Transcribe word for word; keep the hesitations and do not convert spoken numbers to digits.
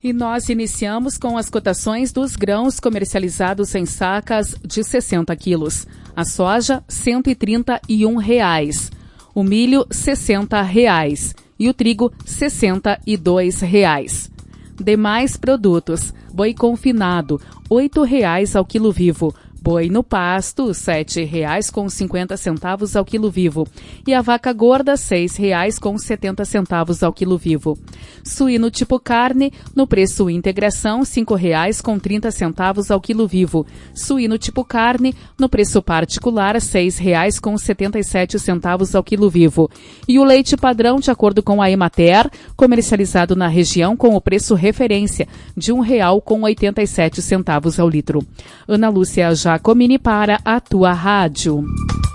E nós iniciamos com as cotações dos grãos comercializados em sacas de sessenta quilos. A soja, cento e trinta e um reais. O milho, sessenta reais. E o trigo, sessenta e dois reais. Demais produtos. Boi confinado, oito reais ao quilo vivo. Boi no pasto, sete reais com cinquenta centavos ao quilo vivo. E a vaca gorda, seis reais com setenta centavos ao quilo vivo. Suíno tipo carne, no preço integração, cinco reais com trinta centavos ao quilo vivo. Suíno tipo carne, no preço particular, seis reais com setenta e sete centavos ao quilo vivo. E o leite padrão, de acordo com a Emater, comercializado na região com o preço referência de um real com oitenta e sete centavos ao litro. Ana Lúcia Jacomini para a tua rádio.